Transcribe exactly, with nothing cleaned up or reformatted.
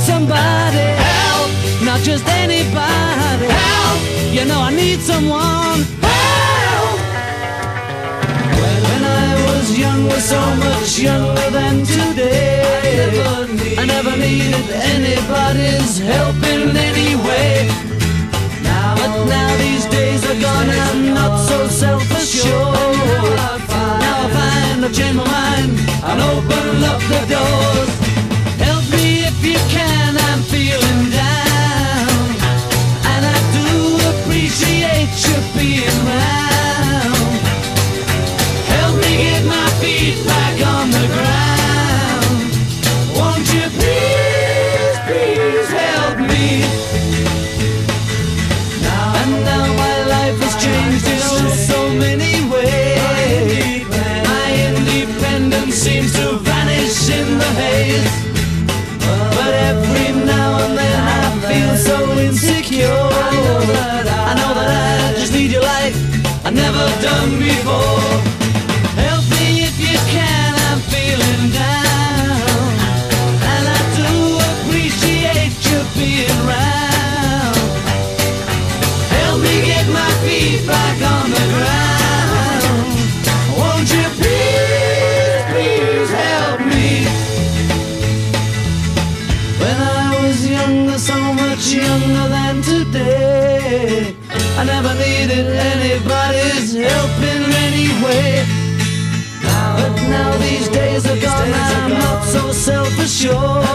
somebody. Help! Not just anybody. Help! You know I need someone. Help! When I was young, was so much younger than today. I never needed anybody's help in any way. But now these days are gone and I'm not so self-assured. Now I find I've changed my mind and open up the doors. Help me if you can, I'm feeling down, and I do appreciate you being round. Help me get my feet back on the ground. Won't you please, please help me? And now my life has changed in oh so many ways. My independence seems to vanish in the haze. But every now and then I feel so insecure. I know that I just need your light I've never done before. Help me if you can, I'm feeling down, and I do appreciate you being round. Help me get my feet back on the ground. Won't you please, please help me? When I was younger, so much younger than today, I never needed anybody's help in any way. But now these days are gone, I'm not so self-assured.